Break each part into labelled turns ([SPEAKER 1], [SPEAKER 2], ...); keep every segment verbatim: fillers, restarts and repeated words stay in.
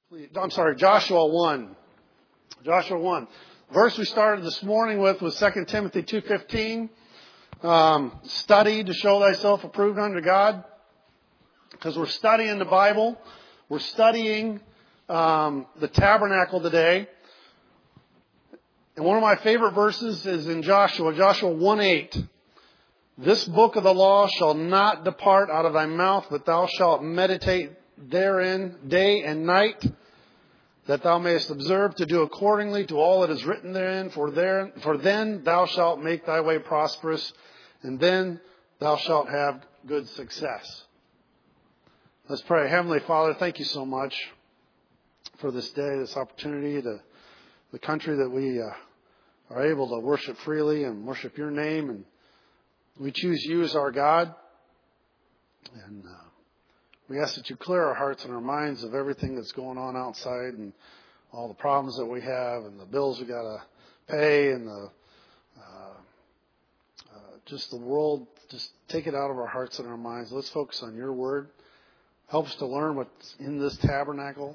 [SPEAKER 1] I'm sorry, Joshua one. Joshua one. The verse we started this morning with was Second Timothy two fifteen. Um, study to show thyself approved unto God. Because we're studying the Bible. We're studying um, the tabernacle today. And one of my favorite verses is in Joshua, Joshua one eight. This book of the law shall not depart out of thy mouth, but thou shalt meditate therein day and night, that thou mayest observe to do accordingly to all that is written therein. For there, for then thou shalt make thy way prosperous, and then thou shalt have good success. Let's pray. Heavenly Father, thank you so much for this day, this opportunity, to the country that we uh, are able to worship freely and worship your name. And we choose you as our God. And uh, we ask that you clear our hearts and our minds of everything that's going on outside and all the problems that we have and the bills we got to pay and the uh, uh, just the world. Just take it out of our hearts and our minds. Let's focus on your word. Help us to learn what's in this tabernacle,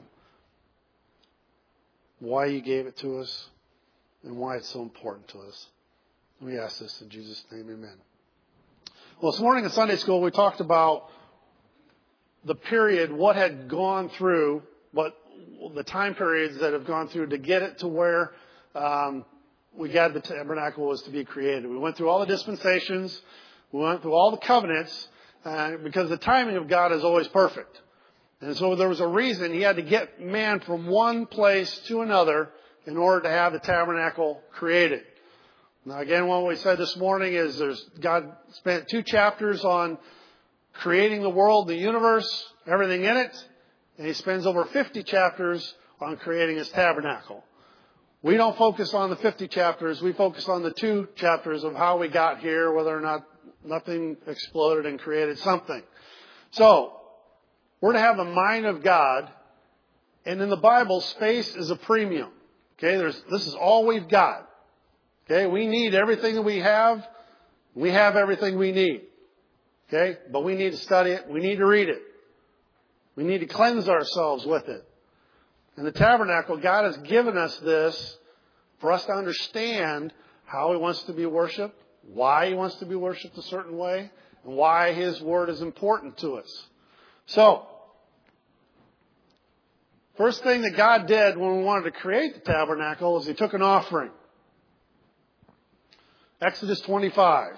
[SPEAKER 1] why you gave it to us, and why it's so important to us. We ask this in Jesus' name, amen. Well, this morning in Sunday school, we talked about the period, what had gone through, what the time periods that have gone through to get it to where um, we got the tabernacle was to be created. We went through all the dispensations. We went through all the covenants uh, because the timing of God is always perfect. And so there was a reason he had to get man from one place to another in order to have the tabernacle created. Now, again, what we said this morning is there's God spent two chapters on creating the world, the universe, everything in it. And he spends over fifty chapters on creating his tabernacle. We don't focus on the fifty chapters. We focus on the two chapters of how we got here, whether or not nothing exploded and created something. So, we're to have the mind of God. And in the Bible, space is a premium. Okay, there's, this is all we've got. Okay, we need everything that we have. We have everything we need. Okay, but we need to study it. We need to read it. We need to cleanse ourselves with it. And the tabernacle, God has given us this for us to understand how He wants to be worshipped, why He wants to be worshipped a certain way, and why His Word is important to us. So, first thing that God did when we wanted to create the tabernacle is He took an offering. Exodus twenty-five.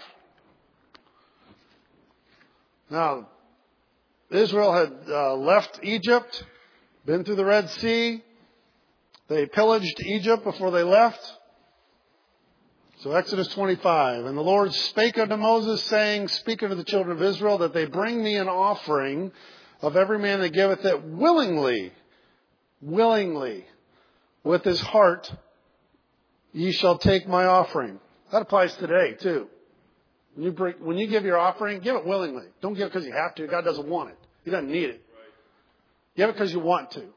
[SPEAKER 1] Now, Israel had uh, left Egypt, been through the Red Sea. They pillaged Egypt before they left. So Exodus twenty-five. And the Lord spake unto Moses, saying, Speak unto the children of Israel, that they bring me an offering of every man that giveth it willingly, willingly, with his heart, ye shall take my offering. That applies today, too. When you, bring, when you give your offering, give it willingly. Don't give it because you have to. God doesn't want it. He doesn't need it. Give it because you want to.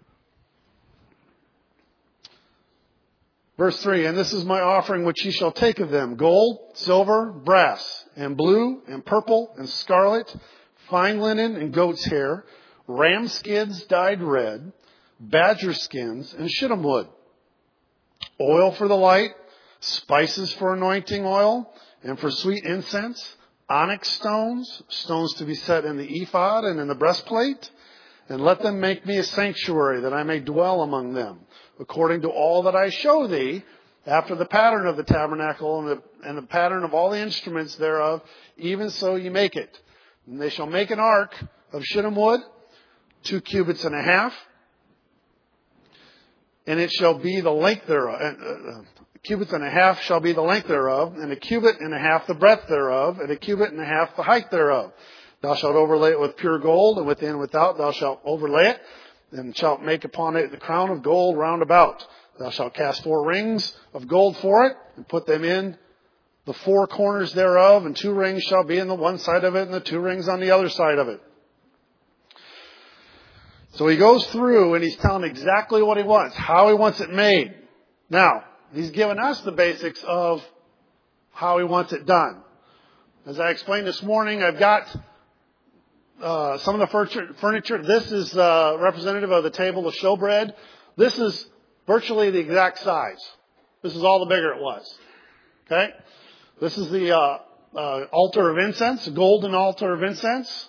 [SPEAKER 1] Verse three, And this is my offering which ye shall take of them, gold, silver, brass, and blue, and purple, and scarlet, fine linen, and goat's hair, ram skins dyed red, badger skins, and shittim wood, oil for the light, spices for anointing oil, and for sweet incense, onyx stones, stones to be set in the ephod and in the breastplate, and let them make me a sanctuary that I may dwell among them, according to all that I show thee, after the pattern of the tabernacle and the, and the pattern of all the instruments thereof, even so ye make it. And they shall make an ark of shittim wood, two cubits and a half, and it shall be the length thereof. Uh, uh, cubits and a half shall be the length thereof, and a cubit and a half the breadth thereof, and a cubit and a half the height thereof. Thou shalt overlay it with pure gold, and within and without thou shalt overlay it, and shalt make upon it the crown of gold round about. Thou shalt cast four rings of gold for it, and put them in the four corners thereof, and two rings shall be in the one side of it, and the two rings on the other side of it. So he goes through, and he's telling exactly what he wants, how he wants it made. Now, he's given us the basics of how he wants it done. As I explained this morning, I've got uh, some of the furniture, furniture. This is uh, representative of the table of showbread. This is virtually the exact size. This is all the bigger it was. Okay? This is the uh, uh, altar of incense, golden altar of incense.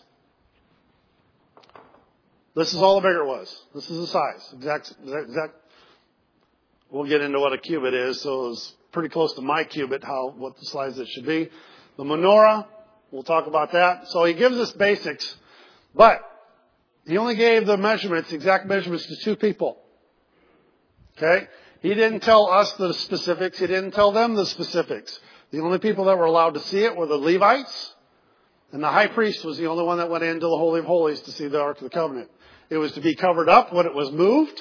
[SPEAKER 1] This is all the bigger it was. This is the size. Exact, exact. We'll get into what a cubit is. So it's pretty close to my cubit, how what the size it should be. The menorah, we'll talk about that. So he gives us basics, but he only gave the measurements, exact measurements, to two people. Okay? He didn't tell us the specifics. He didn't tell them the specifics. The only people that were allowed to see it were the Levites, and the high priest was the only one that went into the Holy of Holies to see the Ark of the Covenant. It was to be covered up when it was moved.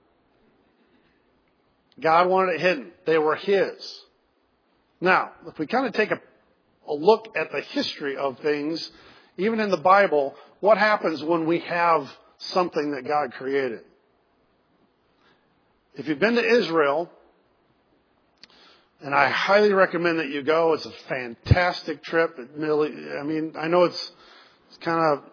[SPEAKER 1] God wanted it hidden. They were His. Now, if we kind of take a, a look at the history of things, even in the Bible, what happens when we have something that God created? If you've been to Israel, and I highly recommend that you go, it's a fantastic trip. It really, I mean, I know it's, it's kind of,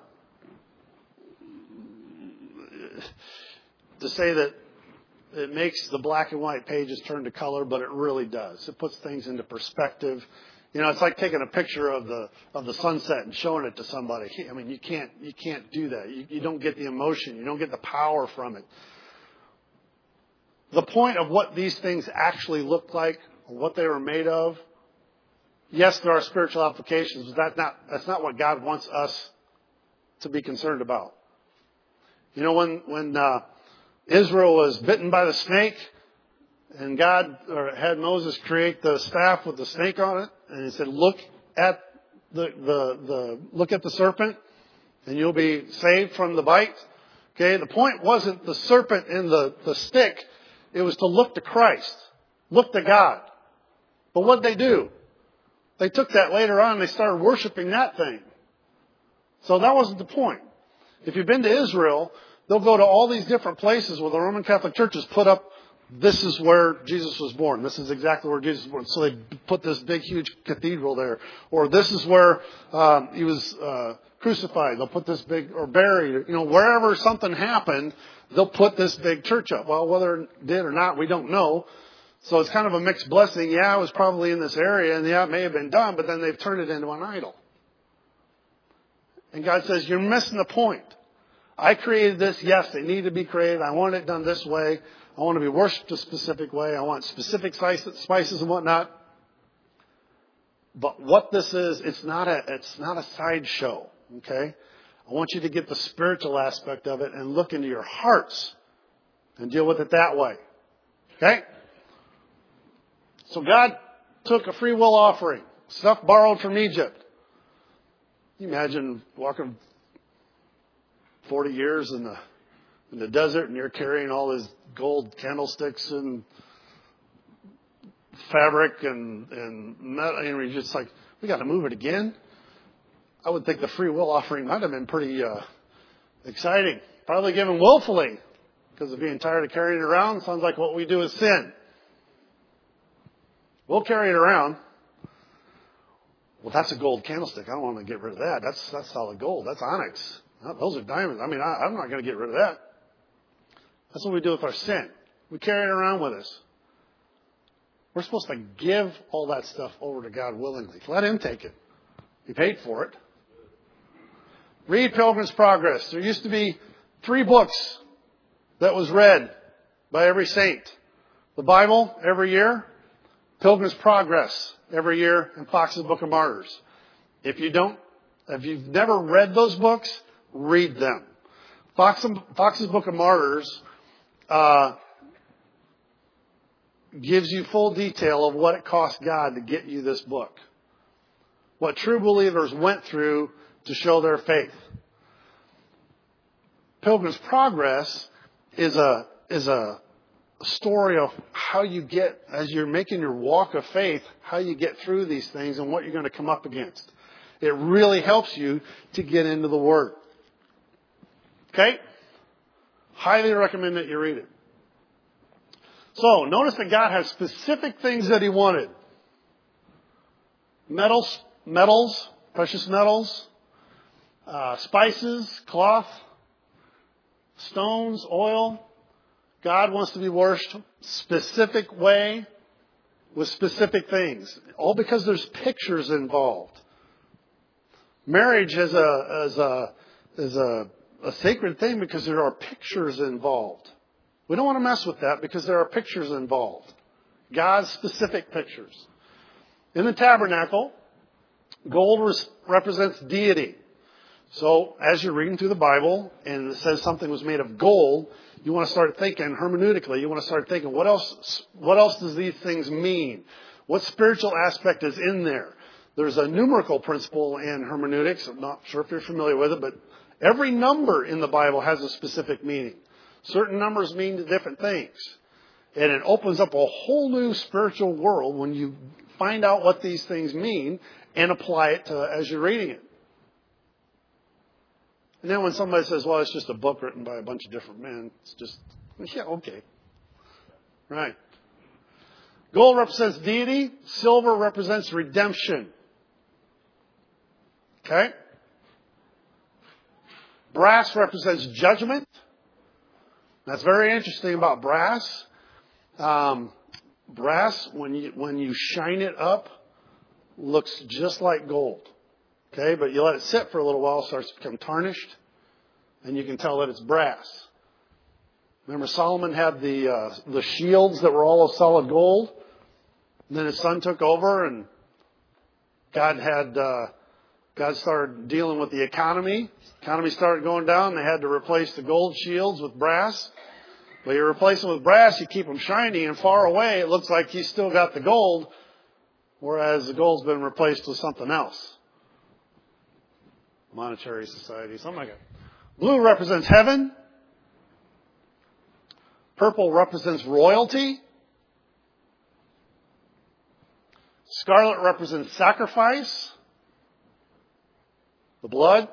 [SPEAKER 1] to say that it makes the black and white pages turn to color, but it really does. It puts things into perspective. You know, it's like taking a picture of the of the sunset and showing it to somebody. I mean, you can't you can't do that. You, you don't get the emotion. You don't get the power from it. The point of what these things actually look like, what they were made of, yes, there are spiritual applications, but that's not that's not what God wants us to be concerned about. You know, when when uh, Israel was bitten by the snake, and God or had Moses create the staff with the snake on it, and He said, "Look at the the the look at the serpent, and you'll be saved from the bite." Okay, the point wasn't the serpent and the the stick; it was to look to Christ, look to God. But what did they do? They took that later on and they started worshiping that thing. So that wasn't the point. If you've been to Israel, they'll go to all these different places where the Roman Catholic churches put up, this is where Jesus was born. This is exactly where Jesus was born. So they put this big, huge cathedral there. Or this is where um, He was uh, crucified. They'll put this big, or buried. You know, wherever something happened, they'll put this big church up. Well, whether it did or not, we don't know. So it's kind of a mixed blessing. Yeah, it was probably in this area, and yeah, it may have been done, but then they've turned it into an idol. And God says, you're missing the point. I created this. Yes, it needed to be created. I want it done this way. I want to be worshipped a specific way. I want specific spices and whatnot. But what this is, it's not a, it's not a sideshow. Okay? I want you to get the spiritual aspect of it and look into your hearts and deal with it that way. Okay? So God took a free will offering, stuff borrowed from Egypt. Can you imagine walking forty years in the in the desert and you're carrying all these gold candlesticks and fabric and and metal, and you're just like, we got to move it again? I would think the free will offering might have been pretty uh, exciting. Probably given willfully, because of being tired of carrying it around. Sounds like what we do is sin. We'll carry it around. Well, that's a gold candlestick. I don't want to get rid of that. That's that's solid gold. That's onyx. Those are diamonds. I mean, I, I'm not going to get rid of that. That's what we do with our sin. We carry it around with us. We're supposed to give all that stuff over to God willingly. Let Him take it. He paid for it. Read Pilgrim's Progress. There used to be three books that was read by every saint. The Bible every year, Pilgrim's Progress every year, and Fox's Book of Martyrs. If you don't, if you've never read those books, read them. Fox, Fox's Book of Martyrs uh, gives you full detail of what it cost God to get you this book. What true believers went through to show their faith. Pilgrim's Progress is a is a story of how you get, as you're making your walk of faith, how you get through these things and what you're going to come up against. It really helps you to get into the Word. Okay? Highly recommend that you read it. So, notice that God has specific things that He wanted. Metals, metals, precious metals, uh, spices, cloth, stones, oil. God wants to be worshipped specific way with specific things. All because there's pictures involved. Marriage is a is a is a, a sacred thing because there are pictures involved. We don't want to mess with that because there are pictures involved. God's specific pictures. In the tabernacle, gold res- represents deity. So as you're reading through the Bible and it says something was made of gold, you want to start thinking hermeneutically. You want to start thinking, what else, what else does these things mean? What spiritual aspect is in there? There's a numerical principle in hermeneutics. I'm not sure if you're familiar with it, but every number in the Bible has a specific meaning. Certain numbers mean different things. And it opens up a whole new spiritual world when you find out what these things mean and apply it to as you're reading it. And then when somebody says, well, it's just a book written by a bunch of different men, it's just, yeah, okay. Right. Gold represents deity. Silver represents redemption. Okay? Brass represents judgment. That's very interesting about brass. Um, brass, when you, when you shine it up, looks just like gold. Okay, but you let it sit for a little while, it starts to become tarnished, and you can tell that it's brass. Remember, Solomon had the uh, the shields that were all of solid gold. And then his son took over, and God had uh, God started dealing with the economy. The economy started going down. They had to replace the gold shields with brass. But you replace them with brass, you keep them shiny, and far away it looks like he's still got the gold, whereas the gold's been replaced with something else. Monetary society, something like that. Blue represents heaven. Purple represents royalty. Scarlet represents sacrifice. The blood.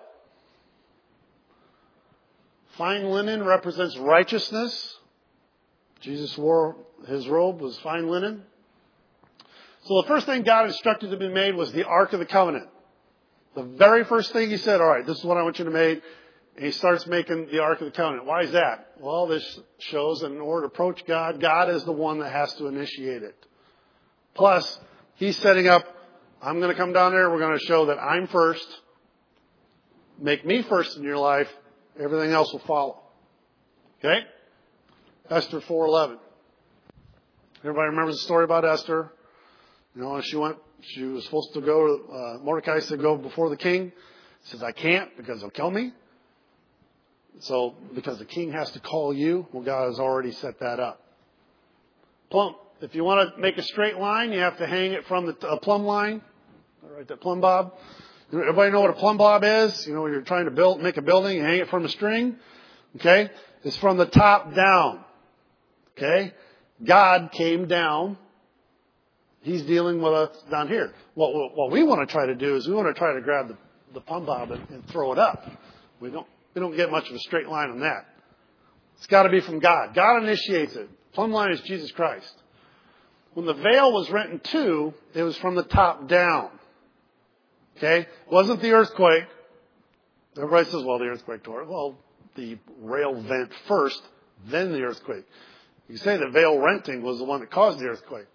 [SPEAKER 1] Fine linen represents righteousness. Jesus wore, his robe was fine linen. So the first thing God instructed to be made was the Ark of the Covenant. The very first thing he said, all right, this is what I want you to make. And he starts making the Ark of the Covenant. Why is that? Well, this shows that in order to approach God, God is the one that has to initiate it. Plus, he's setting up, I'm going to come down there, we're going to show that I'm first. Make me first in your life. Everything else will follow. Okay? Esther four eleven. Everybody remembers the story about Esther. You know, she went, she was supposed to go, uh, Mordecai said, go before the king. He says, I can't because he'll kill me. So, because the king has to call you, well, God has already set that up. Plumb. If you want to make a straight line, you have to hang it from the a plumb line. All right, that plumb bob. Everybody know what a plumb bob is? You know, when you're trying to build, make a building, you hang it from a string. Okay? It's from the top down. Okay? God came down. He's dealing with us down here. What, what we want to try to do is we want to try to grab the, the plumb bob and, and throw it up. We don't, we don't get much of a straight line on that. It's got to be from God. God initiates it. Plumb line is Jesus Christ. When the veil was rent in two, it was from the top down. Okay? It wasn't the earthquake. Everybody says, well, the earthquake tore it. Well, the rail vent first, then the earthquake. You say the veil renting was the one that caused the earthquake.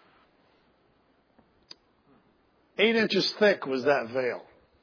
[SPEAKER 1] Eight inches thick was that veil.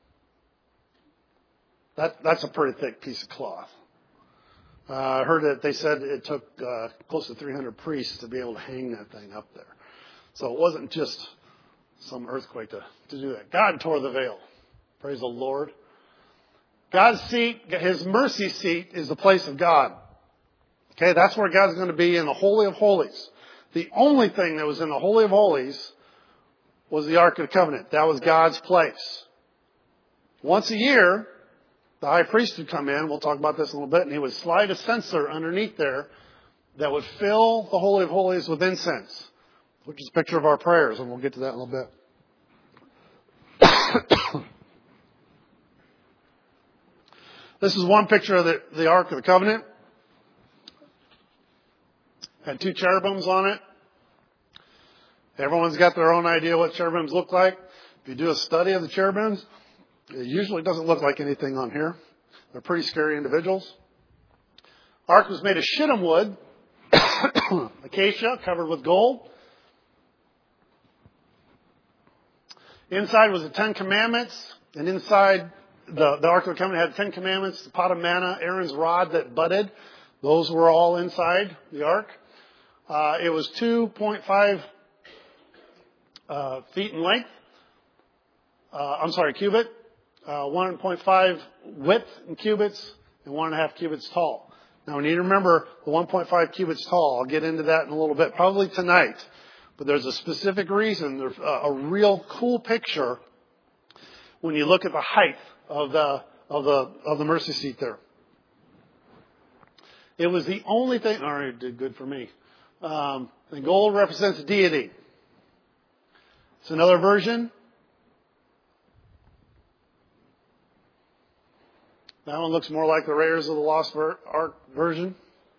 [SPEAKER 1] That, that's a pretty thick piece of cloth. Uh, I heard that they said it took uh, close to three hundred priests to be able to hang that thing up there. So it wasn't just some earthquake to, to do that. God tore the veil. Praise the Lord. God's seat, his mercy seat, is the place of God. Okay, that's where God's going to be in the Holy of Holies. The only thing that was in the Holy of Holies was the Ark of the Covenant. That was God's place. Once a year, the high priest would come in, we'll talk about this in a little bit, and he would slide a censer underneath there that would fill the Holy of Holies with incense, which is a picture of our prayers, and we'll get to that in a little bit. This is one picture of the, the Ark of the Covenant. Had two cherubims on it. Everyone's got their own idea what cherubims look like. If you do a study of the cherubims, It usually doesn't look like anything on here. They're pretty scary individuals. Ark was made of shittim wood, acacia, covered with gold. Inside was the Ten Commandments, and inside the, the Ark of the Covenant had the Ten Commandments, the pot of manna, Aaron's rod that budded. Those were all inside the Ark. Uh, it was two point five uh, feet in length. Uh, I'm sorry, cubit. Uh, one point five width in cubits, and one and a half cubits tall. Now we need to remember the one point five cubits tall. I'll get into that in a little bit, probably tonight. But there's a specific reason. There's a, a real cool picture when you look at the height of the of the of the mercy seat there. It was the only thing. All right, did good for me. Um, the gold represents deity. It's another version. That one looks more like the Raiders of the Lost Ark version.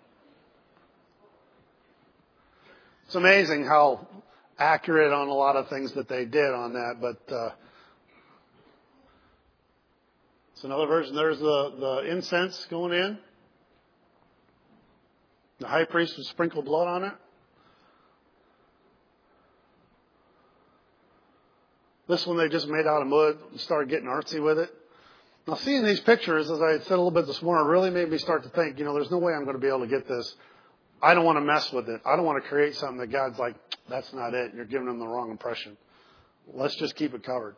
[SPEAKER 1] It's amazing how accurate on a lot of things that they did on that, but uh, it's another version. There's the, the incense going in. The high priest would sprinkle blood on it. This one they just made out of wood and started getting artsy with it. Now, seeing these pictures, as I said a little bit this morning, really made me start to think, you know, there's no way I'm going to be able to get this. I don't want to mess with it. I don't want to create something that God's like, that's not it. You're giving them the wrong impression. Let's just keep it covered.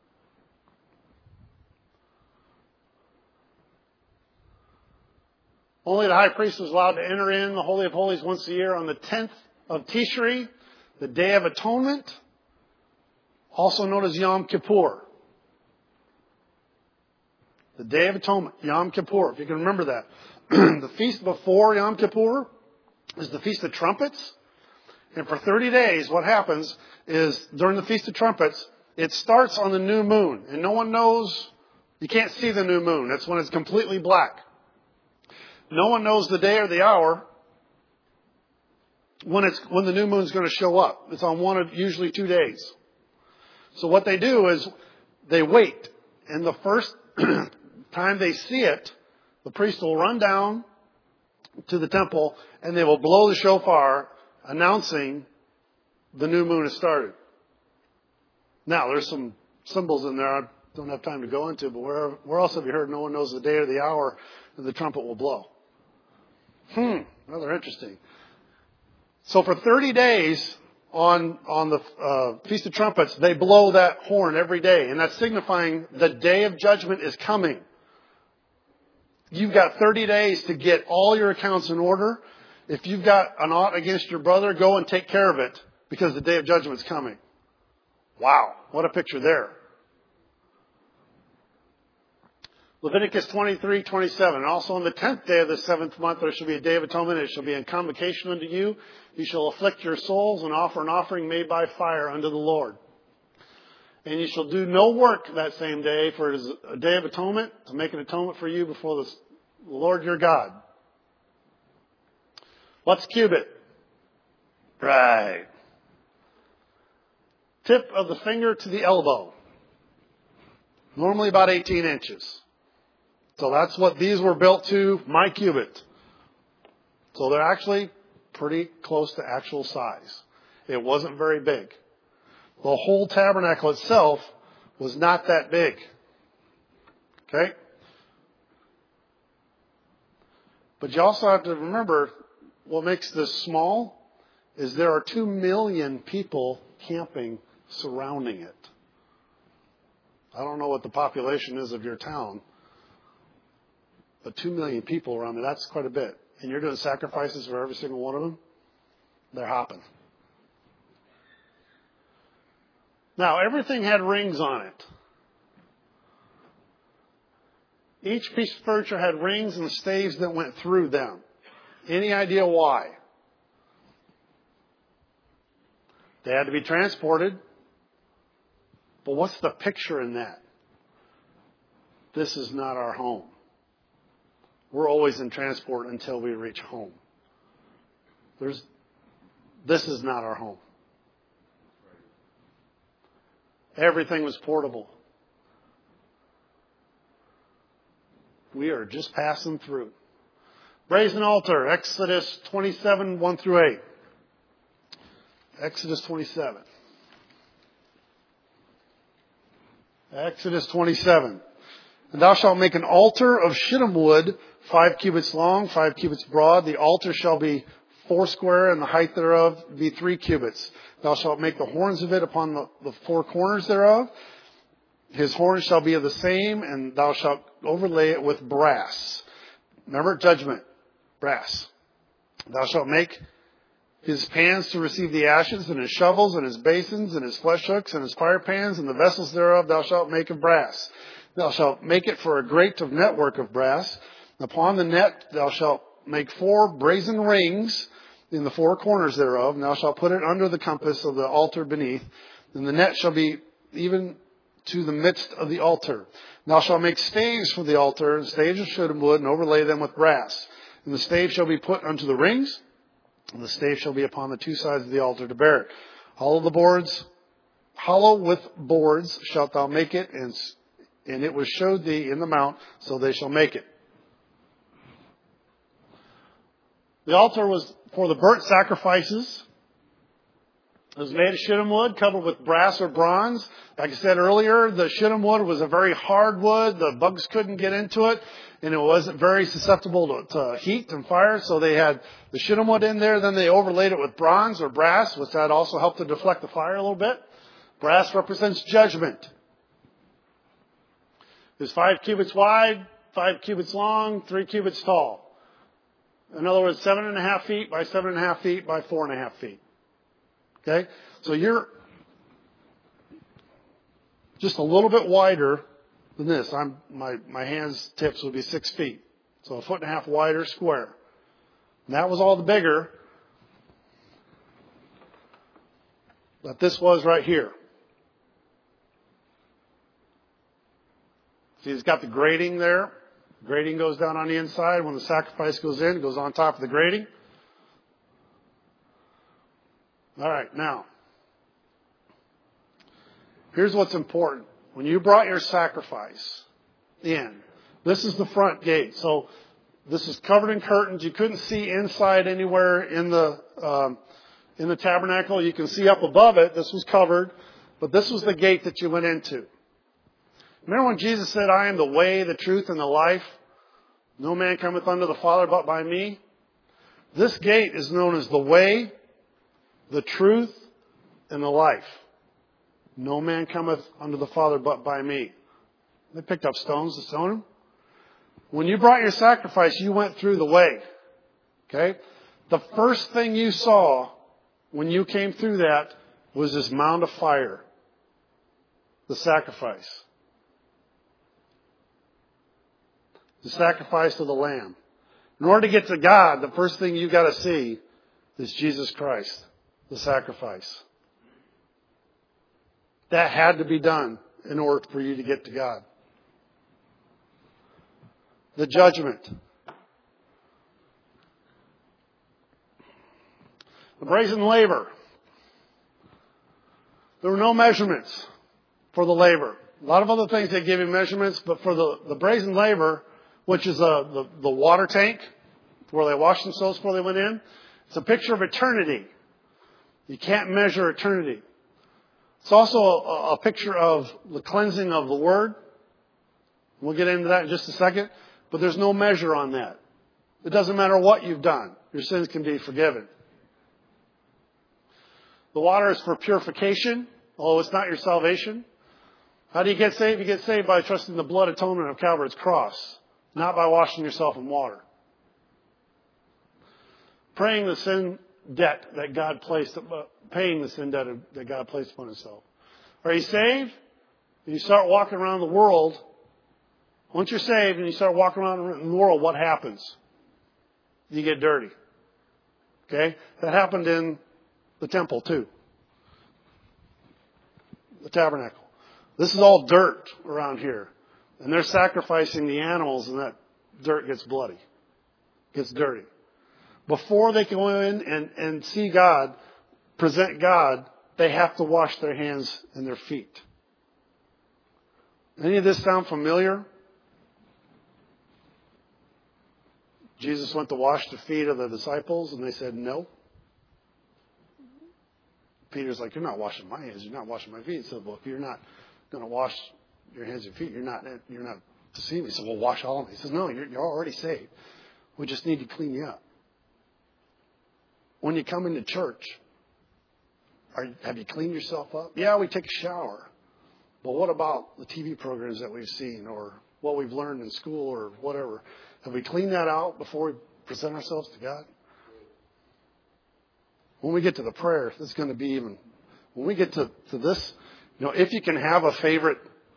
[SPEAKER 1] Only the high priest was allowed to enter in the Holy of Holies once a year on the tenth of Tishri, the Day of Atonement, also known as Yom Kippur. The Day of Atonement, Yom Kippur, if you can remember that. The feast before Yom Kippur is the Feast of Trumpets. And for thirty days, what happens is during the Feast of Trumpets, it starts on the new moon. And no one knows, you can't see the new moon. That's when it's completely black. No one knows the day or the hour when it's when the new moon's going to show up. It's on one of usually two days. So what they do is they wait. And the first time they see it, the priest will run down to the temple and they will blow the shofar announcing the new moon has started. Now, there's some symbols in there I don't have time to go into, but where, where else have you heard no one knows the day or the hour and the trumpet will blow? Hmm, rather interesting. So for thirty days on, on the uh, Feast of Trumpets, they blow that horn every day, and that's signifying the day of judgment is coming. You've got thirty days to get all your accounts in order. If you've got an ought against your brother, go and take care of it because the day of judgment is coming. Wow, what a picture there. Leviticus twenty-three twenty-seven. And also on the tenth day of the seventh month there shall be a day of atonement. It shall be a convocation unto you. You shall afflict your souls and offer an offering made by fire unto the Lord. And you shall do no work that same day, for it is a day of atonement, to make an atonement for you before the Lord your God. What's cubit? Right. Tip of the finger to the elbow. Normally about eighteen inches. So that's what these were built to, my cubit. So they're actually pretty close to actual size. It wasn't very big. The whole tabernacle itself was not that big. Okay? But you also have to remember what makes this small is there are two million people camping surrounding it. I don't know what the population is of your town, but two million people around there, that's quite a bit. And you're doing sacrifices for every single one of them? They're hopping. Now, everything had rings on it. Each piece of furniture had rings and staves that went through them. Any idea why? They had to be transported. But what's the picture in that? This is not our home. We're always in transport until we reach home. There's, this is not our home. Everything was portable. We are just passing through. Brazen altar, Exodus twenty-seven, one through eight. Exodus twenty-seven. Exodus twenty-seven. And thou shalt make an altar of shittim wood, five cubits long, five cubits broad. The altar shall be foursquare, and the height thereof be three cubits. Thou shalt make the horns of it upon the, the four corners thereof. His horns shall be of the same, and thou shalt overlay it with brass. Remember, judgment, brass. Thou shalt make his pans to receive the ashes, and his shovels, and his basins, and his flesh hooks, and his fire pans, and the vessels thereof thou shalt make of brass. Thou shalt make it for a grate of network of brass. Upon the net thou shalt make four brazen rings in the four corners thereof, and thou shalt put it under the compass of the altar beneath. And the net shall be even to the midst of the altar. And thou shalt make staves for the altar, and staves of shittim wood, and overlay them with brass. And the stave shall be put unto the rings, and the stave shall be upon the two sides of the altar to bear it. Hollow the boards, hollow with boards shalt thou make it, and and it was showed thee in the mount, so they shall make it. The altar was for the burnt sacrifices. It was made of shittim wood, covered with brass or bronze. Like I said earlier, the shittim wood was a very hard wood. The bugs couldn't get into it, and it wasn't very susceptible to, to heat and fire. So they had the shittim wood in there. Then they overlaid it with bronze or brass, which that also helped to deflect the fire a little bit. Brass represents judgment. It was five cubits wide, five cubits long, three cubits tall. In other words, seven and a half feet by seven and a half feet by four and a half feet. Okay? So you're just a little bit wider than this. I'm, my, my hands tips would be six feet. So a foot and a half wider square. And that was all the bigger. But this was right here. See, it's got the grating there. The grating goes down on the inside. When the sacrifice goes in, it goes on top of the grating. All right, now, here's what's important. When you brought your sacrifice in, this is the front gate. So this is covered in curtains. You couldn't see inside anywhere in the um, in the tabernacle. You can see up above it. This was covered, but this was the gate that you went into. Remember when Jesus said, I am the way, the truth, and the life? No man cometh unto the Father but by me. This gate is known as the way, the truth, and the life. No man cometh unto the Father but by me. They picked up stones to stone him. When you brought your sacrifice, you went through the way. Okay? The first thing you saw when you came through that was this mound of fire. The sacrifice. The sacrifice of the Lamb. In order to get to God, the first thing you got to see is Jesus Christ, the sacrifice. That had to be done in order for you to get to God. The judgment. The brazen laver. There were no measurements for the laver. A lot of other things they give you measurements, but for the, the brazen laver, which is a, the, the water tank where they washed themselves before they went in. It's a picture of eternity. You can't measure eternity. It's also a, a picture of the cleansing of the Word. We'll get into that in just a second. But there's no measure on that. It doesn't matter what you've done. Your sins can be forgiven. The water is for purification, although it's not your salvation. How do you get saved? You get saved by trusting the blood atonement of Calvary's cross. Not by washing yourself in water. Praying the sin debt that God placed, paying the sin debt that God placed upon himself. Are you saved? And you start walking around the world. Once you're saved and you start walking around in the world, what happens? You get dirty. Okay? That happened in the temple too. The tabernacle. This is all dirt around here. And they're sacrificing the animals, and that dirt gets bloody, gets dirty. Before they can go in and, and see God, present God, they have to wash their hands and their feet. Any of this sound familiar? Jesus went to wash the feet of the disciples, and they said, no. Peter's like, you're not washing my hands. You're not washing my feet. He said, well, if you're not going to wash your hands and feet, you're not you're not deceiving me. He said, well, wash all of them. He says, no, you're, you're already saved. We just need to clean you up. When you come into church, are, have you cleaned yourself up? Yeah, we take a shower. But what about the T V programs that we've seen or what we've learned in school or whatever? Have we cleaned that out before we present ourselves to God? When we get to the prayer, it's going to be even, when we get to, to this, you know, if you can have a favorite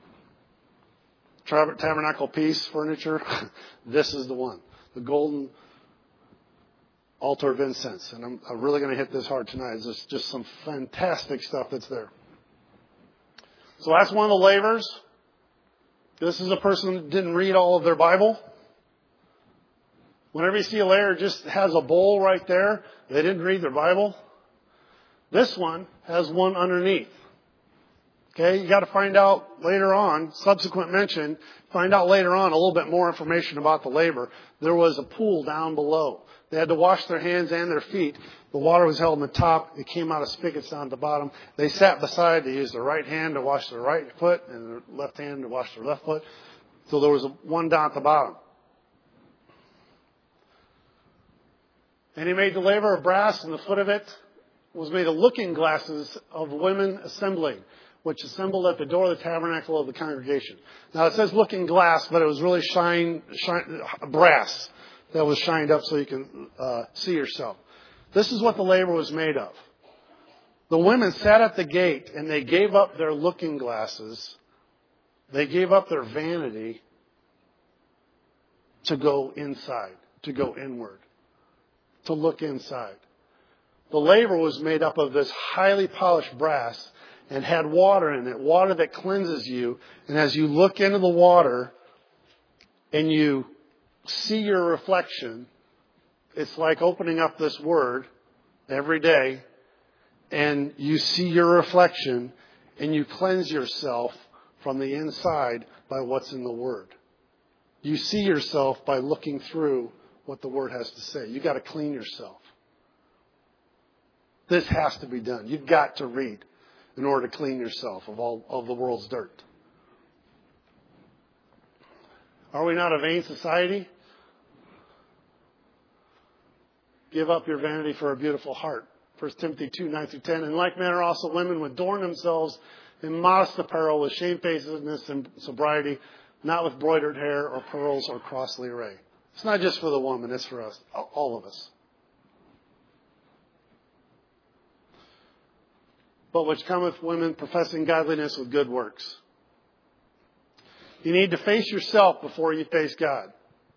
[SPEAKER 1] tabernacle piece, furniture, this is the one. The golden altar of incense. And I'm, I'm really going to hit this hard tonight. There's just some fantastic stuff that's there. So that's one of the lavers. This is a person that didn't read all of their Bible. Whenever you see a laver, it just has a bowl right there. They didn't read their Bible. This one has one underneath. Okay, you got to find out later on, subsequent mention, find out later on a little bit more information about the laver. There was a pool down below. They had to wash their hands and their feet. The water was held on the top. It came out of spigots down at the bottom. They sat beside. They used their right hand to wash their right foot and their left hand to wash their left foot. So there was a, one down at the bottom. And he made the laver of brass, and the foot of it was made of looking glasses of women assembling, which assembled at the door of the tabernacle of the congregation. Now it says looking glass, but it was really shine, shine brass that was shined up so you can uh, see yourself. This is what the laver was made of. The women sat at the gate and they gave up their looking glasses. They gave up their vanity to go inside, to go inward, to look inside. The laver was made up of this highly polished brass and had water in it, water that cleanses you. And as you look into the water and you see your reflection, it's like opening up this word every day and you see your reflection and you cleanse yourself from the inside by what's in the word. You see yourself by looking through what the word has to say. You've got to clean yourself. This has to be done. You've got to read in order to clean yourself of all of the world's dirt. Are we not a vain society? Give up your vanity for a beautiful heart. First Timothy two, nine through ten. In like manner also women would adorn themselves in modest apparel with shamefacedness and sobriety, not with broidered hair or pearls or costly array. It's not just for the woman, it's for us, all of us. But which cometh women professing godliness with good works. You need to face yourself before you face God.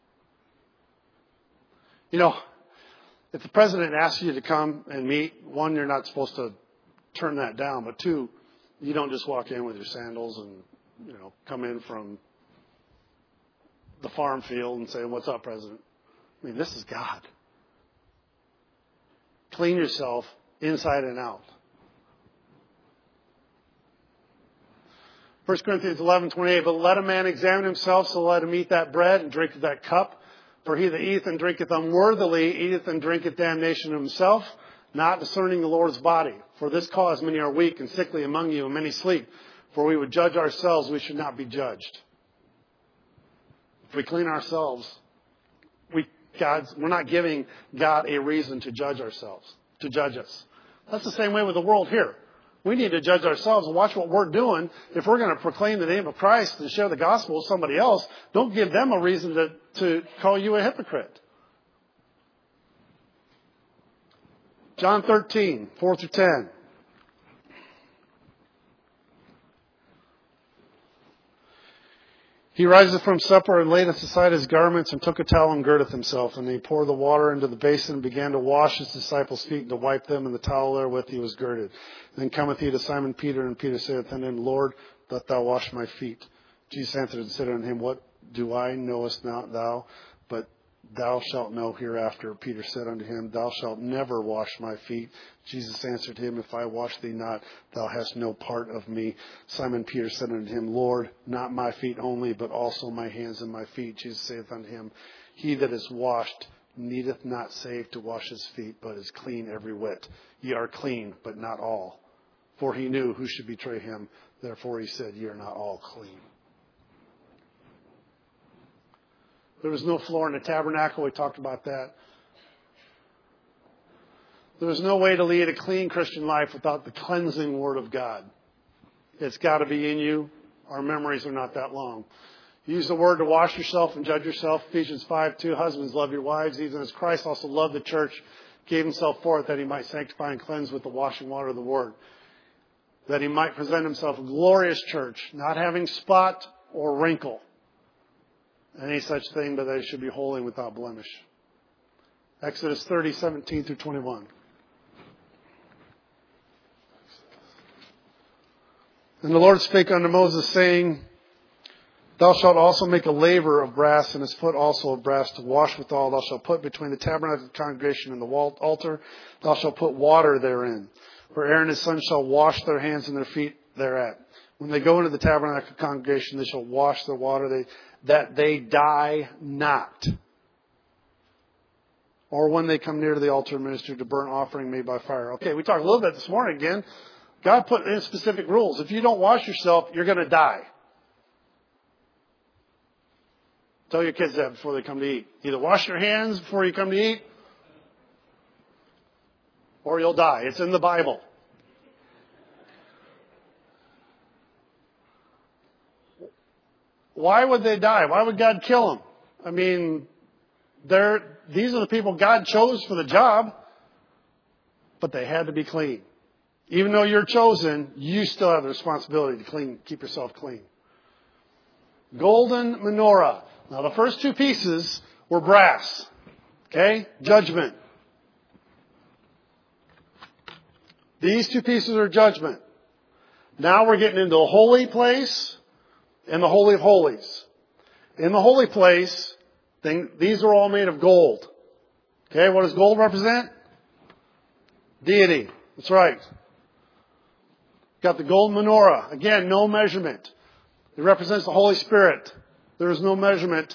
[SPEAKER 1] You know, if the president asks you to come and meet, one, you're not supposed to turn that down. But two, you don't just walk in with your sandals and, you know, come in from the farm field and say, "What's up, President?" I mean, this is God. Clean yourself inside and out. First Corinthians eleven twenty-eight, but let a man examine himself, so let him eat that bread and drink of that cup. For he that eateth and drinketh unworthily eateth and drinketh damnation of himself, not discerning the Lord's body. For this cause many are weak and sickly among you, and many sleep. For we would judge ourselves, we should not be judged. If we clean ourselves, we God's, we're not giving God a reason to judge ourselves, to judge us. That's the same way with the world here. We need to judge ourselves and watch what we're doing. If we're going to proclaim the name of Christ and share the gospel with somebody else, don't give them a reason to, to call you a hypocrite. John thirteen, four through ten. He riseth from supper and laideth aside his garments and took a towel and girdeth himself. And he poured the water into the basin and began to wash his disciples' feet and to wipe them, and the towel therewith he was girded. Then cometh he to Simon Peter, and Peter saith unto him, Lord, dost thou wash my feet? Jesus answered and said unto him, What do I? Knowest not thou? But thou shalt know hereafter. Peter said unto him, Thou shalt never wash my feet. Jesus answered him, If I wash thee not, thou hast no part of me. Simon Peter said unto him, Lord, not my feet only, but also my hands and my feet. Jesus saith unto him, He that is washed needeth not save to wash his feet, but is clean every whit. Ye are clean, but not all. For he knew who should betray him. Therefore he said, Ye are not all clean. There was no floor in the tabernacle. We talked about that. There was no way to lead a clean Christian life without the cleansing Word of God. It's got to be in you. Our memories are not that long. Use the Word to wash yourself and judge yourself. Ephesians five two, husbands, love your wives, even as Christ also loved the church, gave himself forth that he might sanctify and cleanse with the washing water of the Word. That he might present himself a glorious church, not having spot or wrinkle, any such thing, but that it should be holy and without blemish. Exodus thirty, seventeen through twenty-one. And the Lord spake unto Moses, saying, Thou shalt also make a laver of brass, and his foot also of brass, to wash withal. Thou shalt put between the tabernacle of the congregation and the altar. Thou shalt put water therein. For Aaron and his sons shall wash their hands and their feet thereat. When they go into the tabernacle of the congregation, they shall wash their water, they, that they die not. Or when they come near to the altar and minister to burnt offering made by fire. Okay, we talked a little bit this morning again. God put in specific rules. If you don't wash yourself, you're going to die. Tell your kids that before they come to eat. Either wash your hands before you come to eat, or you'll die. It's in the Bible. Why would they die? Why would God kill them? I mean, they're, these are the people God chose for the job, but they had to be clean. Even though you're chosen, you still have the responsibility to clean, keep yourself clean. Golden menorah. Now, the first two pieces were brass. Okay? Judgment. These two pieces are judgment. Now we're getting into a holy place and the Holy of Holies. In the holy place, these are all made of gold. Okay? What does gold represent? Deity. That's right. Got the gold menorah. Again, no measurement. It represents the Holy Spirit. There is no measurement.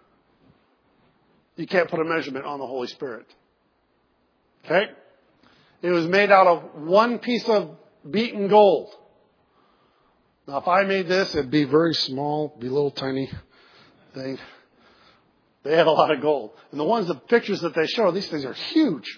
[SPEAKER 1] You can't put a measurement on the Holy Spirit. Okay? It was made out of one piece of beaten gold. Now, if I made this, it'd be very small, be a little tiny thing. They had a lot of gold. And the ones, the pictures that they show, these things are huge.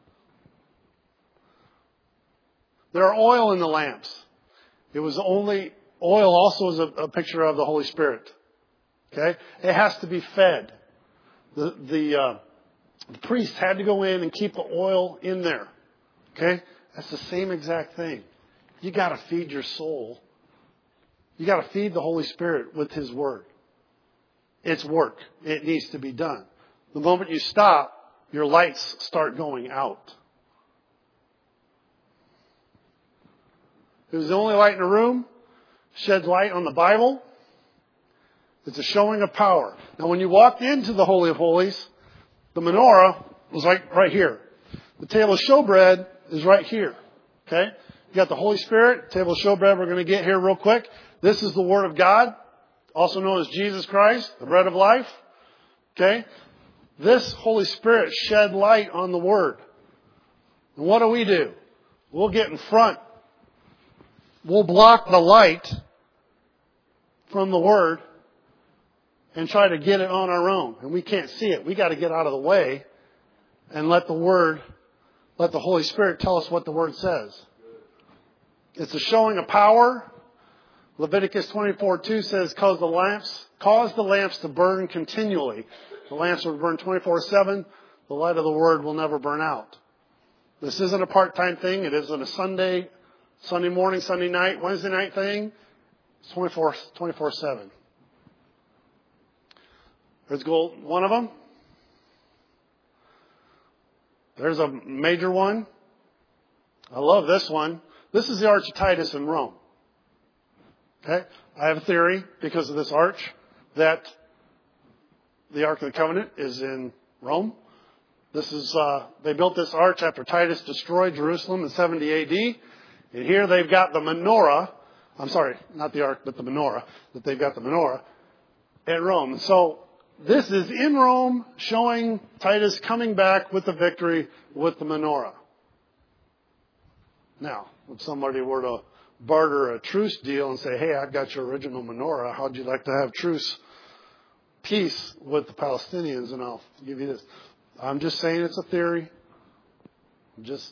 [SPEAKER 1] There are oil in the lamps. It was only, oil also is a, a picture of the Holy Spirit. Okay? It has to be fed. The, the, uh, the priest had to go in and keep the oil in there. Okay? That's the same exact thing. You got to feed your soul. You got to feed the Holy Spirit with His Word. It's work. It needs to be done. The moment you stop, your lights start going out. It was the only light in the room. Sheds light on the Bible. It's a showing of power. Now, when you walked into the Holy of Holies, the menorah was like right here. The table of showbread is right here. Okay? You got the Holy Spirit, table of showbread we're going to get here real quick. This is the Word of God, also known as Jesus Christ, the bread of life. Okay? This Holy Spirit shed light on the Word. And what do we do? We'll get in front. We'll block the light from the Word and try to get it on our own. And we can't see it. We got to get out of the way and let the Word, let the Holy Spirit tell us what the Word says. It's a showing of power. Leviticus twenty-four two says, cause the lamps, cause the lamps to burn continually. The lamps will burn twenty-four seven. The light of the Word will never burn out. This isn't a part-time thing. It isn't a Sunday, Sunday morning, Sunday night, Wednesday night thing. It's twenty-four seven. There's gold, one of them. There's a major one. I love this one. This is the Arch of Titus in Rome. Okay? I have a theory, because of this arch, that the Ark of the Covenant is in Rome. This is, uh, they built this arch after Titus destroyed Jerusalem in seventy A D. And here they've got the menorah. I'm sorry, not the ark, but the menorah. That they've got the menorah at Rome. And so This is in Rome, showing Titus coming back with the victory with the menorah. Now, if somebody were to barter a truce deal and say, hey, I've got your original menorah, how'd you like to have truce, peace with the Palestinians, and I'll give you this. I'm just saying it's a theory. Just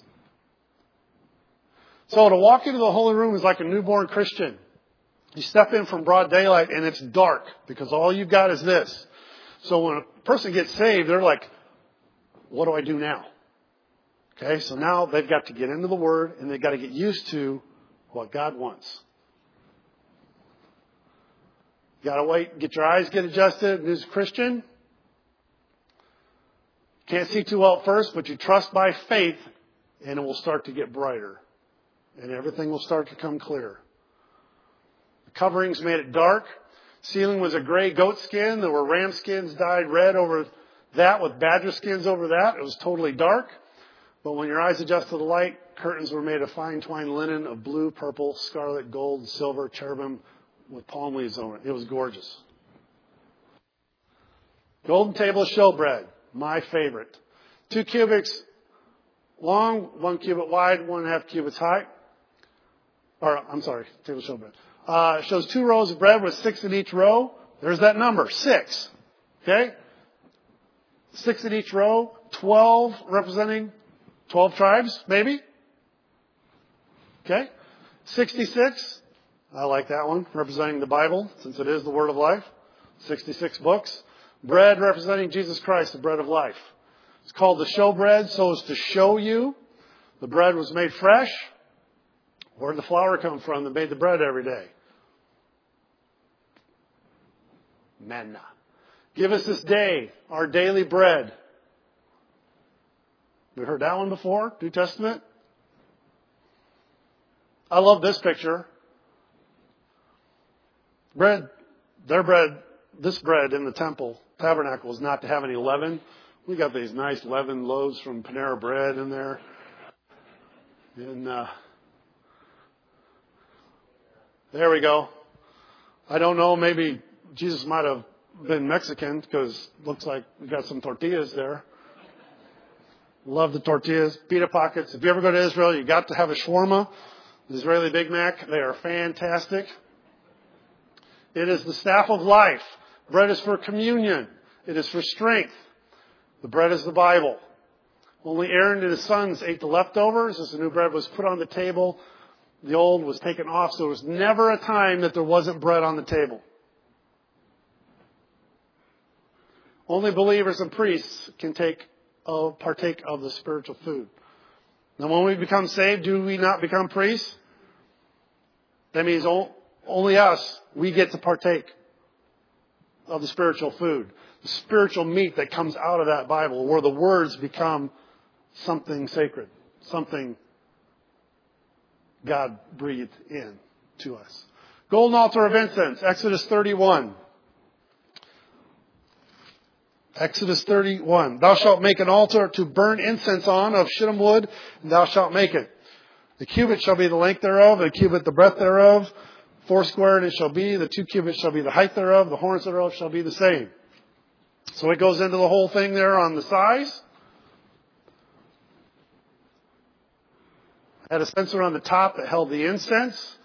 [SPEAKER 1] So to walk into the holy room is like a newborn Christian. You step in from broad daylight and it's dark because all you've got is this. So when a person gets saved, they're like, what do I do now? Okay, so now they've got to get into the Word and they've got to get used to what God wants. You got to wait, get your eyes get adjusted. And as a Christian, can't see too well at first, but you trust by faith and it will start to get brighter. And everything will start to come clear. The coverings made it dark. Ceiling was a gray goat skin. There were ram skins dyed red over that with badger skins over that. It was totally dark. But when your eyes adjust to the light, curtains were made of fine twined linen of blue, purple, scarlet, gold, silver, cherubim with palm leaves on it. It was gorgeous. Golden table of showbread, my favorite. Two cubits long, one cubit wide, one and a half cubits high. Or, I'm sorry, table of showbread. Uh, it shows two rows of bread with six in each row. There's that number, six. Okay? Six in each row, twelve representing twelve tribes, maybe. Okay? sixty-six. I like that one, representing the Bible, since it is the Word of life. sixty-six books. Bread representing Jesus Christ, the bread of life. It's called the showbread, so as to show you. The bread was made fresh. Where did the flour come from that made the bread every day? Manna. Give us this day our daily bread. We heard that one before, New Testament. I love this picture. Bread, their bread, this bread in the temple, tabernacle, is not to have any leaven. We got these nice leavened loaves from Panera Bread in there. And uh, there we go. I don't know, maybe Jesus might have been Mexican because it looks like we got some tortillas there. Love the tortillas. Pita pockets. If you ever go to Israel, you got to have a shawarma, the Israeli Big Mac. They are fantastic. It is the staff of life. Bread is for communion. It is for strength. The bread is the Bible. Only Aaron and his sons ate the leftovers as the new bread was put on the table. The old was taken off, so there was never a time that there wasn't bread on the table. Only believers and priests can take, uh, partake of the spiritual food. Now, when we become saved, do we not become priests? That means only us, we get to partake of the spiritual food, the spiritual meat that comes out of that Bible, where the words become something sacred, something God breathed in to us. Golden altar of incense, Exodus thirty-one. Exodus thirty-one. Thou shalt make an altar to burn incense on of shittim wood, and thou shalt make it. The cubit shall be the length thereof, the cubit the breadth thereof. Four squared it shall be, the two cubits shall be the height thereof, the horns thereof shall be the same. So it goes into the whole thing there on the size. Had a censer on the top that held the incense.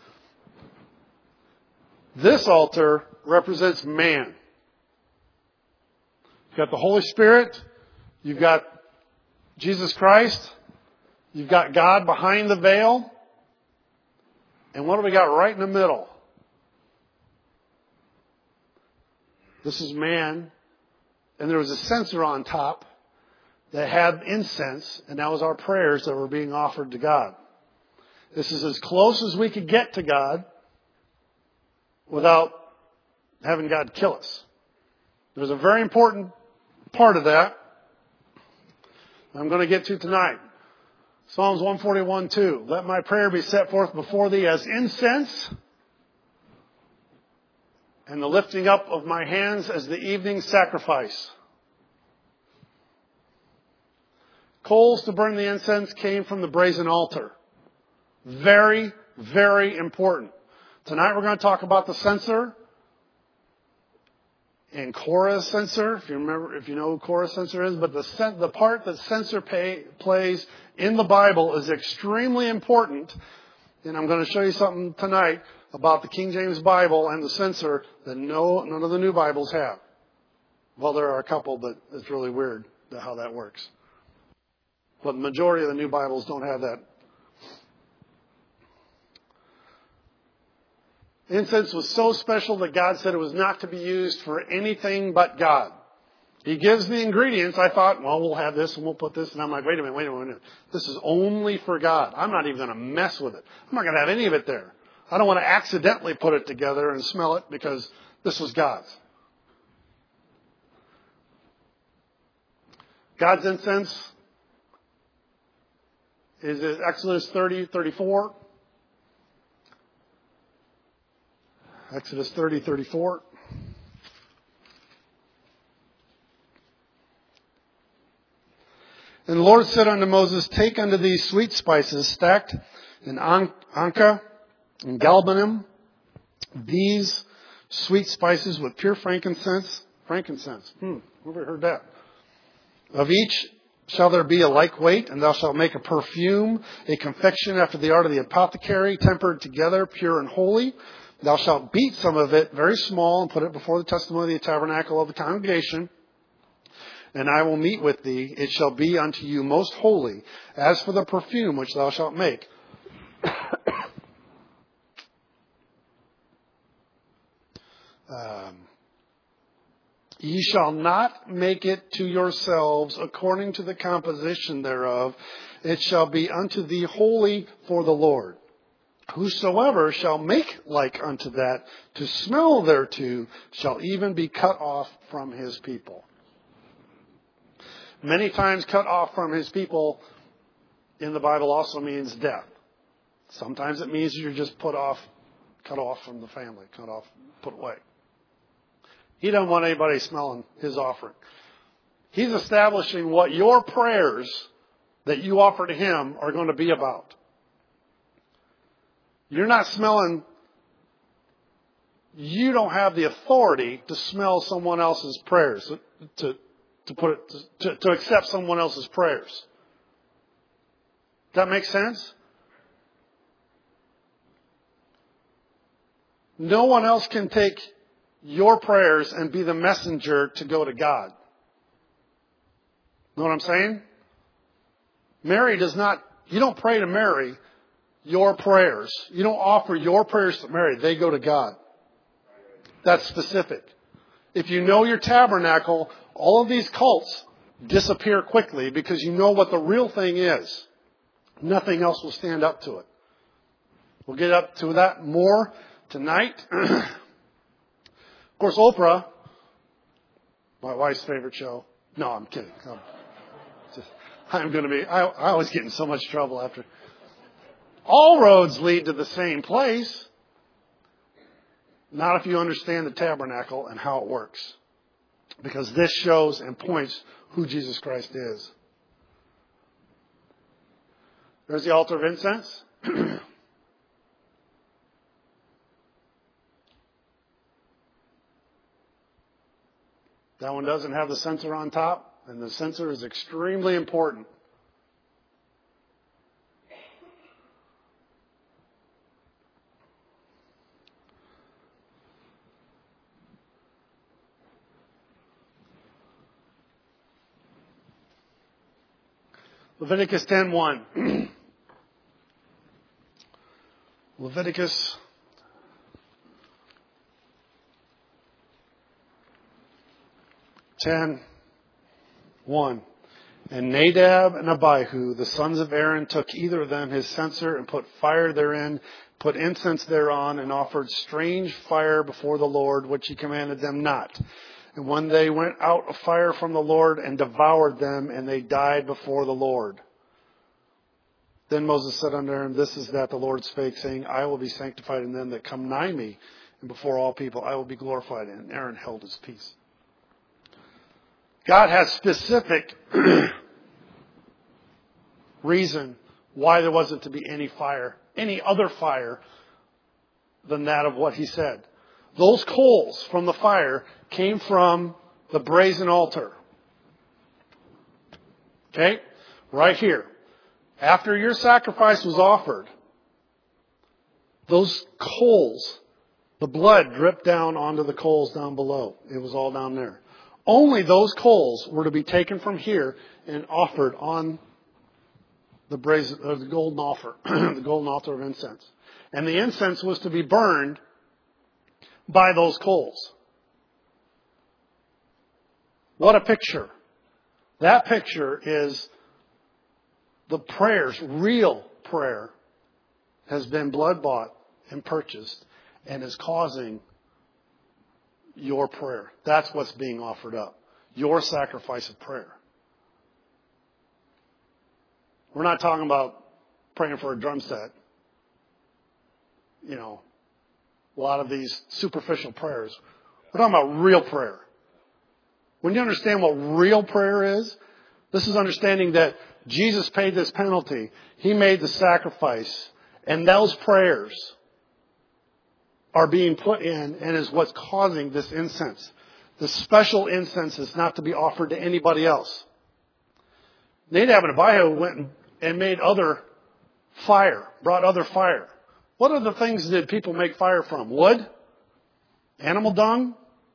[SPEAKER 1] This altar represents man. You've got the Holy Spirit. You've got Jesus Christ. You've got God behind the veil. And what do we got right in the middle? This is man. And there was a censer on top that had incense. And that was our prayers that were being offered to God. This is as close as we could get to God without having God kill us. There's a very important part of that I'm going to get to tonight. Psalms one forty-one two. Let my prayer be set forth before thee as incense, and the lifting up of my hands as the evening sacrifice. Coals to burn the incense came from the brazen altar. Very, very important. Tonight we're going to talk about the censer in Korah's censer, if you remember, if you know who Korah's censer is, but the the part that censer pay, plays in the Bible is extremely important. And I'm going to show you something tonight about the King James Bible and the censer that no none of the new Bibles have. Well, there are a couple, but it's really weird how that works. But the majority of the new Bibles don't have that. Incense was so special that God said it was not to be used for anything but God. He gives the ingredients. I thought, well, we'll have this and we'll put this. And I'm like, wait a minute, wait a minute, wait a minute. This is only for God. I'm not even going to mess with it. I'm not going to have any of it there. I don't want to accidentally put it together and smell it because this was God's. God's incense is in Exodus thirty, thirty-four. Exodus thirty, thirty-four. And the Lord said unto Moses, take unto these sweet spices stacked in onycha and galbanum, these sweet spices with pure frankincense. Frankincense. Hmm, where have I heard that? Of each shall there be a like weight, and thou shalt make a perfume, a confection after the art of the apothecary, tempered together, pure and holy. Thou shalt beat some of it very small and put it before the testimony of the tabernacle of the congregation. And I will meet with thee. It shall be unto you most holy. As for the perfume which thou shalt make, um, ye shall not make it to yourselves according to the composition thereof. It shall be unto thee holy for the Lord. Whosoever shall make like unto that to smell thereto shall even be cut off from his people. Many times cut off from his people in the Bible also means death. Sometimes it means you're just put off, cut off from the family, cut off, put away. He doesn't want anybody smelling his offering. He's establishing what your prayers that you offer to him are going to be about. You're not smelling, you don't have the authority to smell someone else's prayers, to, to put it, to, to accept someone else's prayers. Does that make sense? No one else can take your prayers and be the messenger to go to God. Know what I'm saying? Mary does not, you don't pray to Mary your prayers. You don't offer your prayers to Mary. They go to God. That's specific. If you know your tabernacle, all of these cults disappear quickly because you know what the real thing is. Nothing else will stand up to it. We'll get up to that more tonight. Of course, Oprah, my wife's favorite show. No, I'm kidding. I'm, just, I'm going to be, I, I always get in so much trouble after. All roads lead to the same place. Not if you understand the tabernacle and how it works. Because this shows and points who Jesus Christ is. There's the altar of incense. That one doesn't have the censer on top, and the censer is extremely important. Leviticus ten one. Leviticus ten one. And Nadab and Abihu, the sons of Aaron, took either of them his censer and put fire therein, put incense thereon, and offered strange fire before the Lord, which he commanded them not. And when they went out a fire from the Lord and devoured them, and they died before the Lord. Then Moses said unto Aaron, this is that the Lord spake, saying, I will be sanctified in them that come nigh me, and before all people I will be glorified. And Aaron held his peace. God has specific reason why there wasn't to be any fire, any other fire than that of what he said. Those coals from the fire came from the brazen altar. Okay? Right here. After your sacrifice was offered, those coals, the blood dripped down onto the coals down below. It was all down there. Only those coals were to be taken from here and offered on the brazen, or the golden altar, the golden altar of incense. And the incense was to be burned by those coals. What a picture. That picture is the prayers, real prayer, has been blood bought and purchased and is causing your prayer. That's what's being offered up. Your sacrifice of prayer. We're not talking about praying for a drum set. You know, a lot of these superficial prayers. We're talking about real prayer. When you understand what real prayer is, this is understanding that Jesus paid this penalty. He made the sacrifice. And those prayers are being put in and is what's causing this incense. The special incense is not to be offered to anybody else. Nadab and Abihu went and made other fire, brought other fire. What other things did people make fire from? Wood? Animal dung?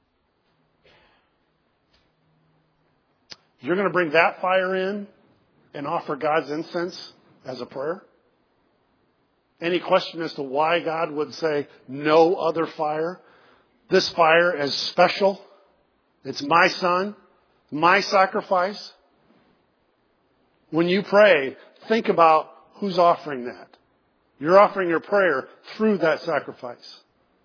[SPEAKER 1] You're going to bring that fire in and offer God's incense as a prayer? Any question as to why God would say no other fire? This fire is special. It's my son, my sacrifice. When you pray, think about who's offering that. You're offering your prayer through that sacrifice.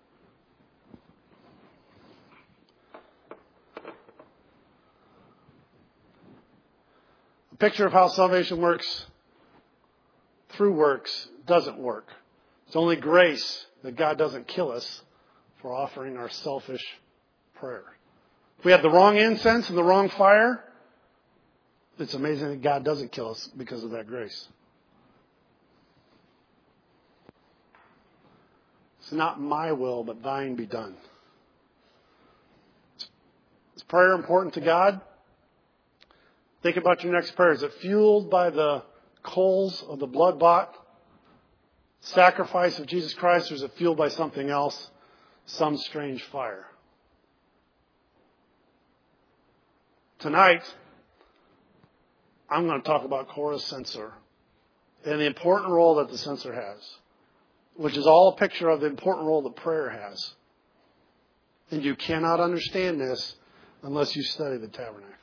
[SPEAKER 1] A picture of how salvation works through works doesn't work. It's only grace that God doesn't kill us for offering our selfish prayer. If we have the wrong incense and the wrong fire, it's amazing that God doesn't kill us because of that grace. It's not my will, but thine be done. Is prayer important to God? Think about your next prayer. Is it fueled by the coals of the blood-bought sacrifice of Jesus Christ, or is it fueled by something else, some strange fire? Tonight, I'm going to talk about Korah's censer and the important role that the censer has, which is all a picture of the important role that prayer has. And you cannot understand this unless you study the tabernacle.